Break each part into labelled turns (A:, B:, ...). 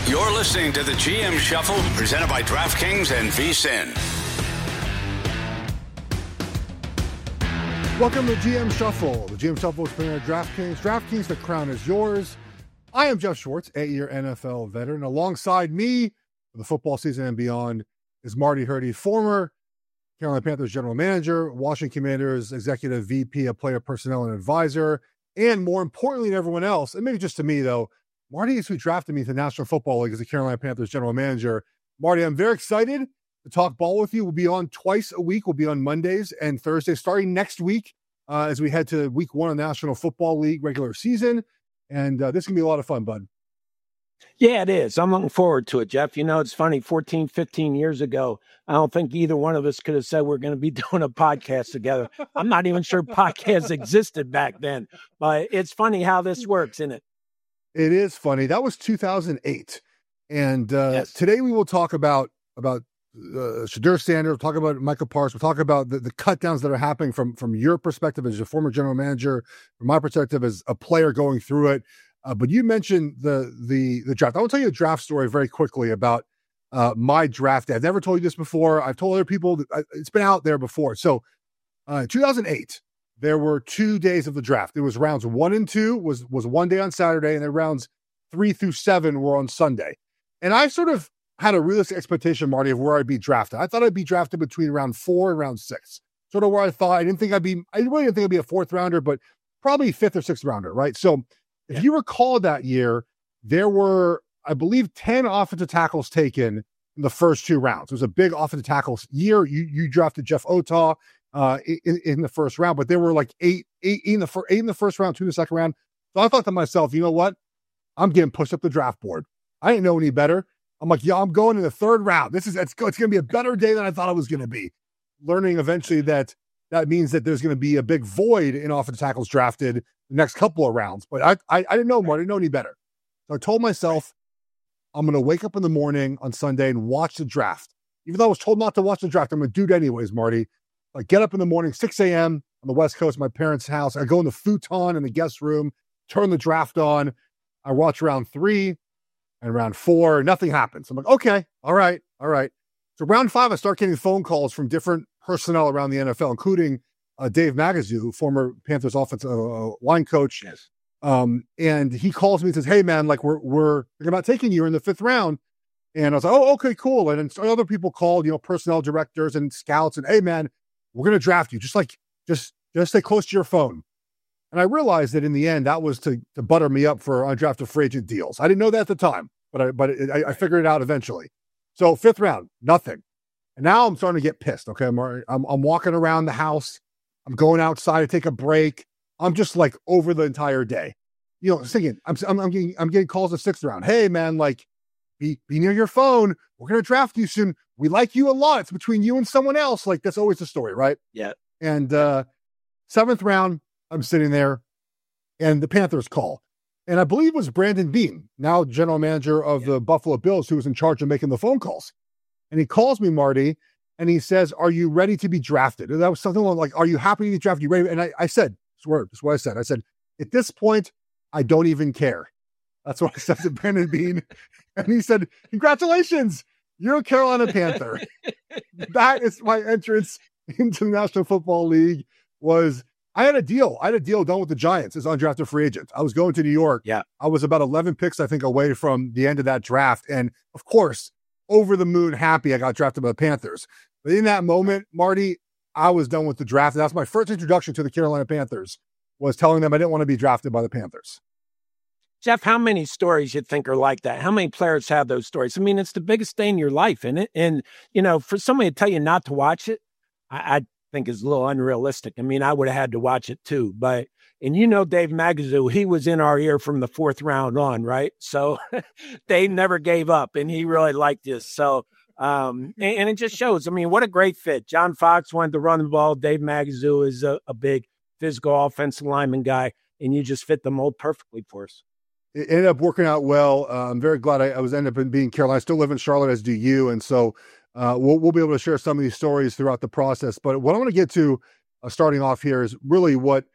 A: You're listening to the GM Shuffle, presented by DraftKings and VSiN.
B: Welcome to GM Shuffle. The GM Shuffle is presented by DraftKings. DraftKings, the crown is yours. I am Jeff Schwartz, 8-year NFL veteran. Alongside me for the football season and beyond is Marty Hurdy, former Carolina Panthers general manager, Washington Commanders executive VP of player personnel and advisor, and more importantly than everyone else, and maybe just to me though, Marty is who drafted me to the National Football League as the Carolina Panthers general manager. Marty, I'm very excited to talk ball with you. We'll be on twice a week. We'll be on Mondays and Thursdays starting next week as we head to week 1 of the National Football League regular season. And this can be a lot of fun, bud.
C: Yeah, it is. I'm looking forward to it, Jeff. You know, it's funny, 14, 15 years ago, I don't think either one of us could have said we're going to be doing a podcast together. I'm not even sure podcasts existed back then, but it's funny how this works, isn't it?
B: It is funny. That was 2008. And
C: Yes.
B: Today we will talk about Shedeur Sanders, we'll talk about Michael Parsons, we'll talk about the cut downs that are happening from your perspective as a former general manager, from my perspective as a player going through it. But you mentioned the draft. I will tell you a draft story very quickly about my draft day. I've never told you this before. I've told other people that it's been out there before. So 2008, there were 2 days of the draft. It was rounds 1 and 2 was one day on Saturday, and then rounds 3 through 7 were on Sunday. And I sort of had a realistic expectation, Marty, of where I'd be drafted. I thought I'd be drafted between round 4 and round 6. Sort of where I thought. I really didn't think I'd be a 4th rounder, but probably 5th or 6th rounder, right? So if you recall that year, there were, I believe, 10 offensive tackles taken in the first 2 rounds. It was a big offensive tackles year. You drafted Jeff Otah in the first round, but there were like eight in the first round, 2 in the second round. So I thought to myself, you know what? I'm getting pushed up the draft board. I didn't know any better. I'm like, yeah, I'm going in the 3rd round. It's going to be a better day than I thought it was going to be. Learning eventually that means that there's going to be a big void in offensive tackles drafted the next couple of rounds. But I didn't know more. I didn't know any better. So I told myself, I'm going to wake up in the morning on Sunday and watch the draft. Even though I was told not to watch the draft, I'm going to do it anyways, Marty. I get up in the morning, 6 a.m. on the West Coast, my parents' house. I go in the futon in the guest room, turn the draft on. I watch round 3 and round 4. Nothing happens. I'm like, okay, all right. So round 5, I start getting phone calls from different personnel around the NFL, including Dave Magazoo, former Panthers offensive line coach.
C: Yes.
B: And he calls me and says, hey, man, like we're thinking about taking you in the 5th round. And I was like, oh, okay, cool. And then other people called, personnel directors and scouts, and hey, man, we're going to draft you. Just stay close to your phone. And I realized that in the end, that was to butter me up for undrafted free agent deals. I didn't know that at the time, but I figured it out eventually. So 5th round, nothing. And now I'm starting to get pissed. Okay. I'm walking around the house. I'm going outside to take a break. I'm just like over the entire day, thinking I'm getting calls the 6th round. Hey man, like be near your phone. We're going to draft you soon. We like you a lot. It's between you and someone else. Like that's always the story, right?
C: Yeah.
B: And 7th round, I'm sitting there and the Panthers call. And I believe it was Brandon Beane, now general manager of the Buffalo Bills, who was in charge of making the phone calls. And he calls me, Marty, and he says, are you ready to be drafted? And that was something like, are you happy to be drafted? You ready? And I said, swear, that's what I said. I said, at this point, I don't even care. That's what I said to Brandon Beane. And he said, congratulations, you're a Carolina Panther. That is my entrance into the National Football League. I had a deal done with the Giants as undrafted free agent. I was going to New York.
C: Yeah.
B: I was about 11 picks, I think, away from the end of that draft. And of course, over the moon happy I got drafted by the Panthers. But in that moment, Marty, I was done with the draft. And that's my first introduction to the Carolina Panthers, was telling them I didn't want to be drafted by the Panthers.
C: Jeff, how many stories you think are like that? How many players have those stories? I mean, it's the biggest day in your life, isn't it? And, for somebody to tell you not to watch it, I think is a little unrealistic. I mean, I would have had to watch it too. But, and Dave Magazoo, he was in our ear from the 4th round on, right? So they never gave up, and he really liked this. So, and it just shows, I mean, what a great fit. John Fox wanted to run the ball. Dave Magazoo is a big physical offensive lineman guy, and you just fit the mold perfectly for us.
B: It ended up working out well. I'm very glad I was ended up being Carolina. I still live in Charlotte, as do you. And so we'll be able to share some of these stories throughout the process. But what I want to get to starting off here is really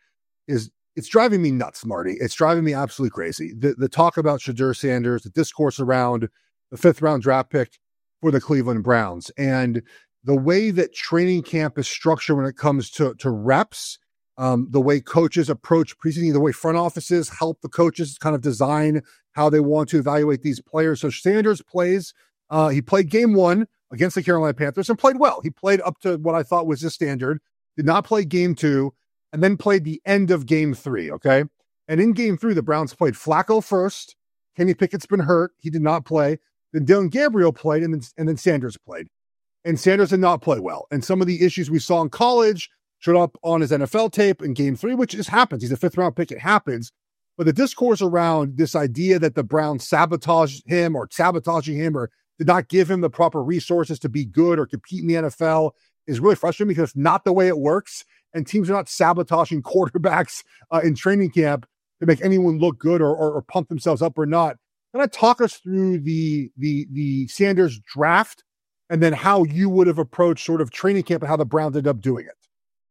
B: it's driving me nuts, Marty. It's driving me absolutely crazy. The talk about Shedeur Sanders, the discourse around the 5th round draft pick for the Cleveland Browns. And the way that training camp is structured when it comes to reps, the way coaches approach preseason, the way front offices help the coaches kind of design how they want to evaluate these players. So Sanders plays, he played game 1 against the Carolina Panthers and played well. He played up to what I thought was his standard, did not play game 2, and then played the end of game 3, okay? And in game 3, the Browns played Flacco first. Kenny Pickett's been hurt. He did not play. Then Dylan Gabriel played, and then Sanders played. And Sanders did not play well. And some of the issues we saw in college showed up on his NFL tape in game 3, which just happens. He's a 5th-round pick. It happens. But the discourse around this idea that the Browns sabotaging him or did not give him the proper resources to be good or compete in the NFL is really frustrating because it's not the way it works. And teams are not sabotaging quarterbacks in training camp to make anyone look good or pump themselves up or not. Can I talk us through the Sanders draft and then how you would have approached sort of training camp and how the Browns ended up doing it?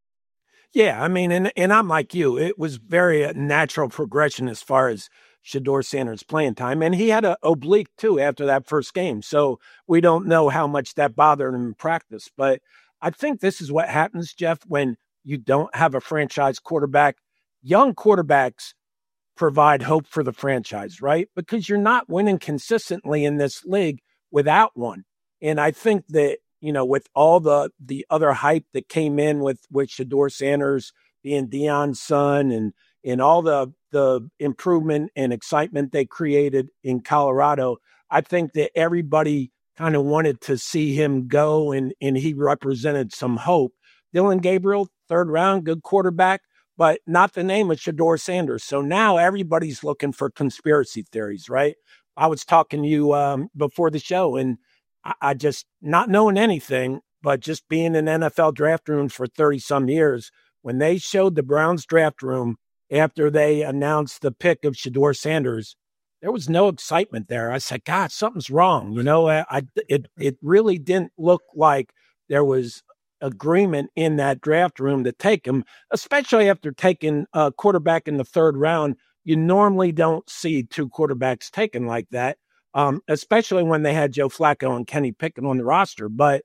C: Yeah, I mean, and I'm like you. It was very natural progression as far as Shedeur Sanders' playing time. And he had an oblique, too, after that first game. So we don't know how much that bothered him in practice. But I think this is what happens, Jeff, when you don't have a franchise quarterback. Young quarterbacks provide hope for the franchise, right? Because you're not winning consistently in this league without one. And I think that, you know, with all the other hype that came in with Shedeur Sanders being Deion's son and all the improvement and excitement they created in Colorado, I think that everybody kind of wanted to see him go, and he represented some hope. Dylan Gabriel, 3rd round, good quarterback, but not the name of Shedeur Sanders. So now everybody's looking for conspiracy theories, right? I was talking to you before the show, and I just, not knowing anything, but just being in NFL draft rooms for 30-some years, when they showed the Browns draft room after they announced the pick of Shedeur Sanders, there was no excitement there. I said, God, something's wrong. You know, it really didn't look like there was agreement in that draft room to take him, especially after taking a quarterback in the 3rd round. You normally don't see 2 quarterbacks taken like that. Especially when they had Joe Flacco and Kenny Pickett on the roster. But at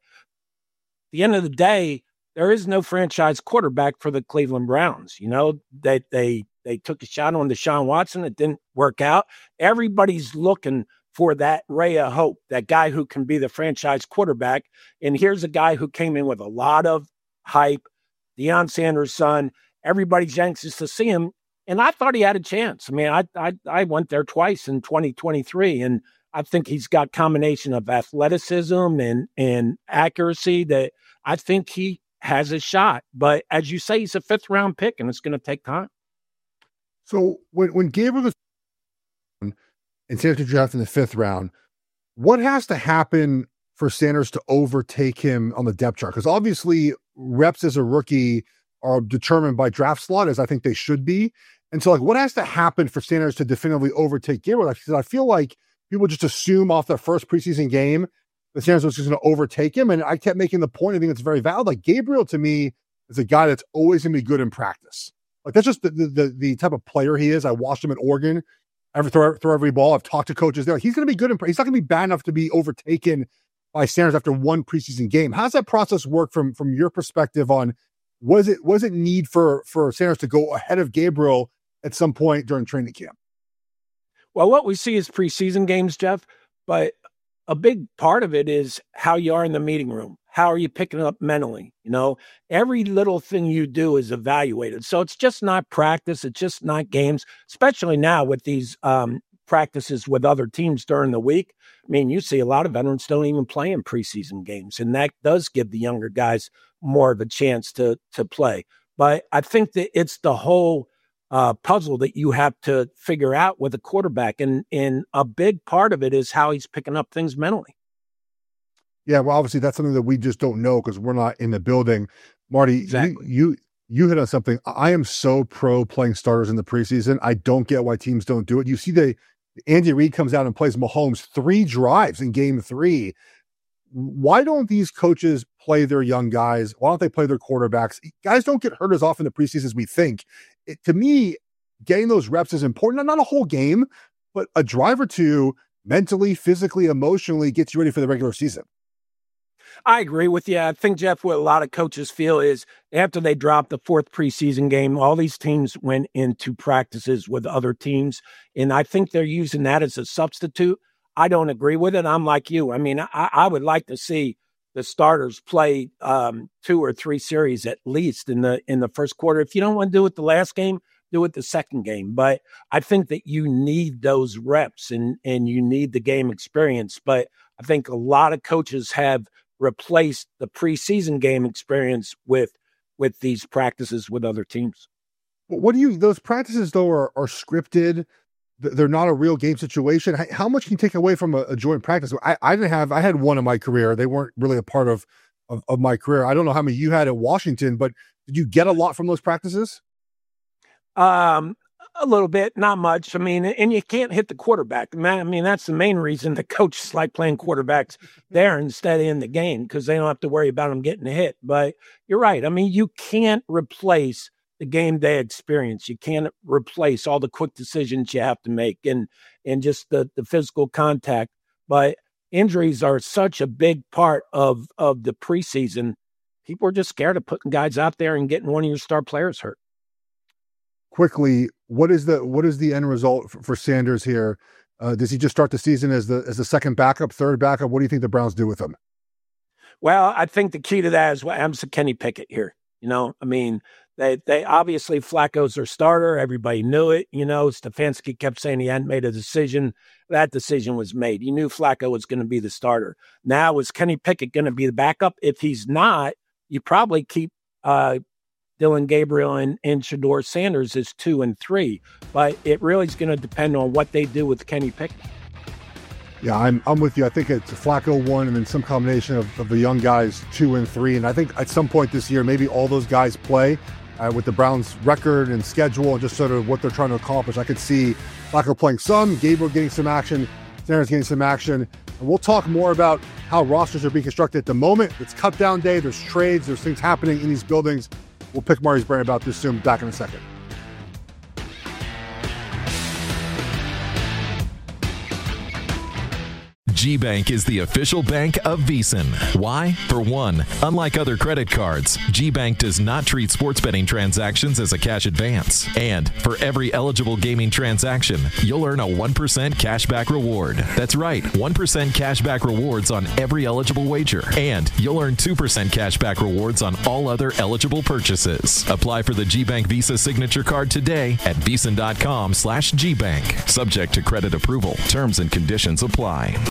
C: the end of the day, there is no franchise quarterback for the Cleveland Browns. You know, they took a shot on Deshaun Watson. It didn't work out. Everybody's looking for that ray of hope, that guy who can be the franchise quarterback. And here's a guy who came in with a lot of hype, Deion Sanders' son. Everybody's anxious to see him. And I thought he had a chance. I mean, I went there twice in 2023, and I think he's got combination of athleticism and accuracy that I think he has a shot. But as you say, he's a 5th-round pick, and it's going to take time.
B: So when Gabriel was and Sanders drafted in the 5th round, what has to happen for Sanders to overtake him on the depth chart? Because obviously reps as a rookie are determined by draft slot, as I think they should be. And so, like, what has to happen for Sanders to definitively overtake Gabriel? Because I feel like people just assume off their first preseason game that Sanders was just going to overtake him. And I kept making the point, I think it's very valid. Like, Gabriel, to me, is a guy that's always going to be good in practice. Like, that's just the type of player he is. I watched him at Oregon. Throw every ball. I've talked to coaches there. He's going to be good. He's not going to be bad enough to be overtaken by Sanders after one preseason game. How does that process work from your perspective on was it need for Sanders to go ahead of Gabriel at some point during training camp?
C: Well, what we see is preseason games, Jeff, but a big part of it is how you are in the meeting room. How are you picking up mentally? You know, every little thing you do is evaluated. So it's just not practice. It's just not games, especially now with these practices with other teams during the week. I mean, you see a lot of veterans don't even play in preseason games, and that does give the younger guys more of a chance to play. But I think that it's the whole puzzle that you have to figure out with a quarterback. And a big part of it is how he's picking up things mentally.
B: Yeah, well, obviously that's something that we just don't know because we're not in the building. Marty, exactly. You hit on something. I am so pro playing starters in the preseason. I don't get why teams don't do it. You see Andy Reid comes out and plays Mahomes 3 drives in game 3. Why don't these coaches play their young guys? Why don't they play their quarterbacks? Guys don't get hurt as often in the preseason as we think. To me, getting those reps is important. Not a whole game, but a drive or two mentally, physically, emotionally gets you ready for the regular season.
C: I agree with you. I think, Jeff, what a lot of coaches feel is after they dropped the fourth preseason game, all these teams went into practices with other teams, and I think they're using that as a substitute. I don't agree with it. I'm like you. I mean, I would like to see the starters play 2 or 3 series at least in the first quarter. If you don't want to do it the last game, do it the second game. But I think that you need those reps and you need the game experience. But I think a lot of coaches have replaced the preseason game experience with these practices with other teams.
B: What do you, those practices though are scripted? They're not a real game situation. How much can you take away from a joint practice? I had one in my career. They weren't really a part of my career. I don't know how many you had at Washington, but did you get a lot from those practices?
C: A little bit, not much. I mean, and you can't hit the quarterback. I mean, that's the main reason the coaches like playing quarterbacks there instead of in the game, because they don't have to worry about them getting hit. But you're right. I mean, you can't replace the game day experience. You can't replace all the quick decisions you have to make and just the physical contact. But injuries are such a big part of the preseason. People are just scared of putting guys out there and getting one of your star players hurt.
B: Quickly, what is the end result for Sanders here? Does he just start the season as the second backup, third backup? What do you think the Browns do with him?
C: Well, I think the key to that is what happens to Kenny Pickett here. You know, I mean, they obviously Flacco's their starter. Everybody knew it. You know, Stefanski kept saying he hadn't made a decision. That decision was made. You knew Flacco was going to be the starter. Now, is Kenny Pickett going to be the backup? If he's not, you probably keep Dillon Gabriel and Shedeur Sanders is 2 and 3, but it really is going to depend on what they do with Kenny Pickett.
B: Yeah, I'm with you. I think it's Flacco 1 and then some combination of the young guys 2 and 3. And I think at some point this year, maybe all those guys play with the Browns' record and schedule and just sort of what they're trying to accomplish. I could see Flacco playing some, Gabriel getting some action, Sanders getting some action. And we'll talk more about how rosters are being constructed at the moment. It's cut down day. There's trades. There's things happening in these buildings. We'll pick Marty's brain about this soon. Back in a second.
D: GBank is the official bank of VEASAN. Why? For one, unlike other credit cards, GBank does not treat sports betting transactions as a cash advance. And for every eligible gaming transaction, you'll earn a 1% cashback reward. That's right, 1% cashback rewards on every eligible wager. And you'll earn 2% cashback rewards on all other eligible purchases. Apply for the GBank Visa Signature Card today at VEASAN.com/GBank. Subject to credit approval. Terms and conditions apply.